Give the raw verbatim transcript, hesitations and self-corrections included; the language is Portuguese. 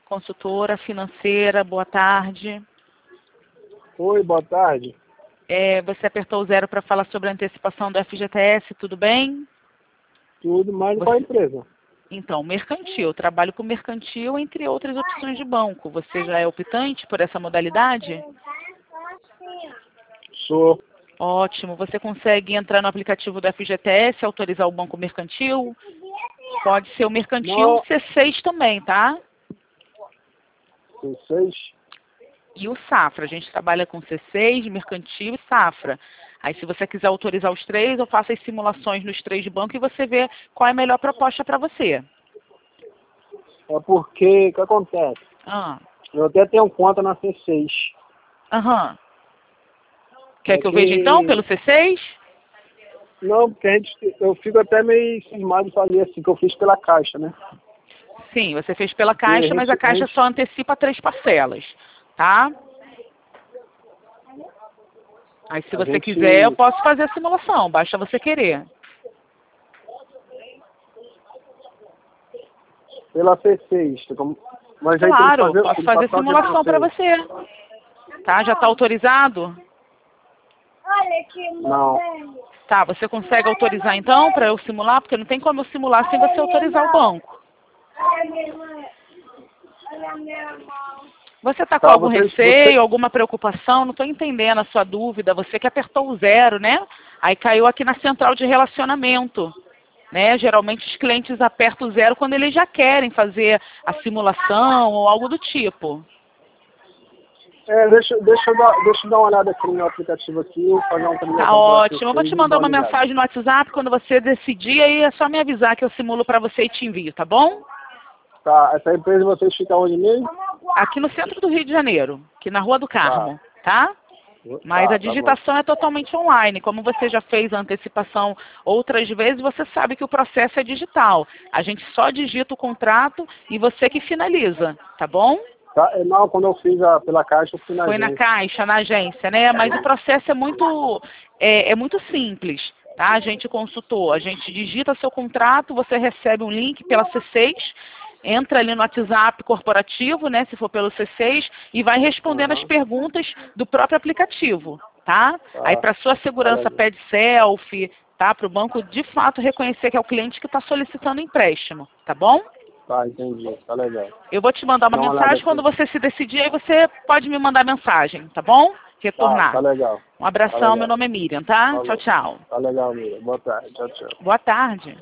consultora financeira, boa tarde. Oi, boa tarde. É, você apertou o zero para falar sobre a antecipação do F G T S, tudo bem? Tudo, mas Você... qual empresa? Então, mercantil. Trabalho com mercantil, entre outras opções de banco. Você já é optante por essa modalidade? Sou. Ótimo. Você consegue entrar no aplicativo do F G T S, autorizar o banco mercantil? Pode ser o mercantil Não. C seis também, tá? C seis? E o Safra. A gente trabalha com C seis, mercantil e Safra. Aí, se você quiser autorizar os três, eu faço as simulações nos três de banco e você vê qual é a melhor proposta para você. É porque, o que acontece? Ah. Eu até tenho conta na C seis. Aham. Quer É que eu que... veja então pelo C seis? Não, porque a gente, eu fico até meio cismado de fazer assim, que eu fiz pela Caixa, né? Sim, você fez pela Caixa, a mas a gente, Caixa a gente... só antecipa três parcelas, tá? Aí, se a você gente... quiser, eu posso fazer a simulação, basta você querer. Pela C seis, como... mas aí tem que Claro, fazer, posso tem que fazer a passar o simulação para C seis. você. Tá? Já está autorizado? Olha que Não. Tá, você consegue autorizar então para eu simular? Porque não tem como eu simular sem você autorizar o banco. Olha minha mãe. Olha minha mão. Você está com Tá, algum você, receio, você... alguma preocupação? Não estou entendendo a sua dúvida. Você que apertou o zero, né? Aí caiu aqui na central de relacionamento. Né? Geralmente os clientes apertam o zero quando eles já querem fazer a simulação ou algo do tipo. É, deixa, deixa, eu dar, deixa eu dar uma olhada aqui no meu aplicativo aqui, fazer uma atualização Tá para ótimo. Eu vou vocês te e mandar dar uma uma olhada. mensagem no WhatsApp quando você decidir, aí é só me avisar que eu simulo para você e te envio, tá bom? Tá, essa empresa de vocês fica onde mesmo? Aqui no centro do Rio de Janeiro, aqui na Rua do Carmo, tá? Mas Tá, a tá bom. digitação é totalmente online. Como você já fez a antecipação outras vezes, você sabe que o processo é digital. A gente só digita o contrato e você que finaliza, tá bom? Tá, é, não, quando eu fiz a, pela Caixa, eu fui na Foi na agência. Caixa, na agência, né? Mas o processo é muito, é, é muito simples, tá? A gente consultou, a gente digita seu contrato, você recebe um link pela C seis, entra ali no WhatsApp corporativo, né? Se for pelo C seis, e vai respondendo as Uhum. perguntas do próprio aplicativo, tá? Tá, Aí, para sua segurança, tá legal. pede selfie, tá? Para o banco, de fato, reconhecer que é o cliente que está solicitando empréstimo, tá bom? Tá, entendi. Tá legal. Eu vou te mandar uma Dá uma olhada mensagem, aqui. quando você se decidir, aí você pode me mandar mensagem, tá bom? Tá, Retornar. tá legal. Um abração, Tá meu legal. nome é Miriam, tá? Tchau, Falou. tchau. Tá legal, Mira. Boa tarde. Tchau, tchau. Boa tarde.